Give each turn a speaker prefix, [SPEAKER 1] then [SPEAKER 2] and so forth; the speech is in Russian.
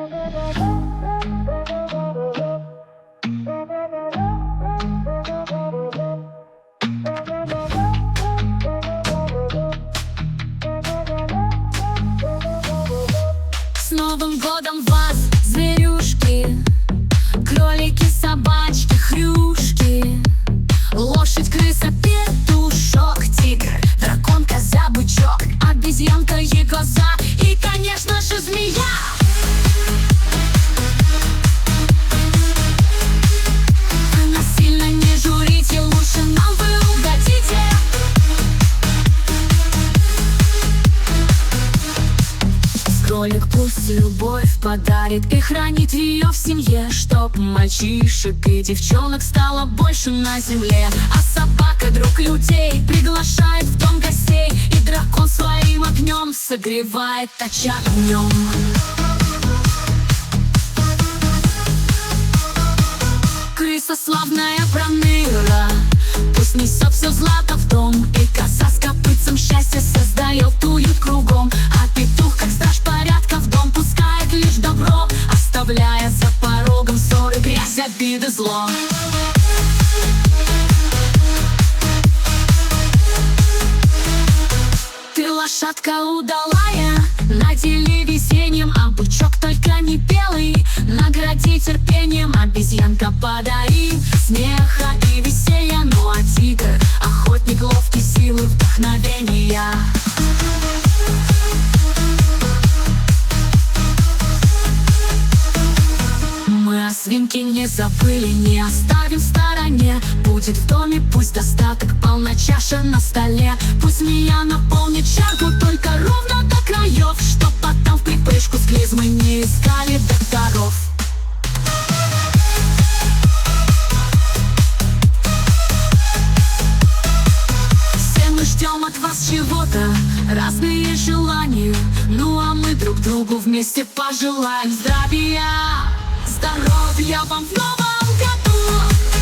[SPEAKER 1] С Новым годом вас, зверюшки, кролики, собачки, хрюшки, лошадь, крыса, петушок, тигр, дракон, коза, бычок, обезьянка, ягоза и, конечно же, змея. Вы нас сильно не журите, лучше нам вы угодите. Кролик пусть любовь подарит и хранит ее в семье, чтоб мальчишек и девчонок стало больше на земле. А собака, друг людей, приглашает в дом гостей, и дракон своим огнем согревает очаг днем. Крыса славная проныра, пусть несет все злато в дом, и коза с копытцем счастье создает уют кругом. А петух, как страж порядка, в дом пускает лишь добро, оставляя за порогом ссоры, грязь, обиды, зло. Ты лошадка удалая, надели весеннем, а бычок только не белый, награди терпением, обезьянка подари смеха и веселья. Ну а тигр — охотник, ловкий, силы, вдохновения. Мы о свинке не забыли, не оставим в стороне. Будет в доме пусть достаток, полна чаша на столе. Пусть змея наполнит чарку только ровно до краев, чтоб потом в припрыжку с клизмой не искали докторов. Все мы ждем от вас чего-то, разные желания. Ну а мы друг другу вместе пожелаем здравия, здоровья вам в новом году.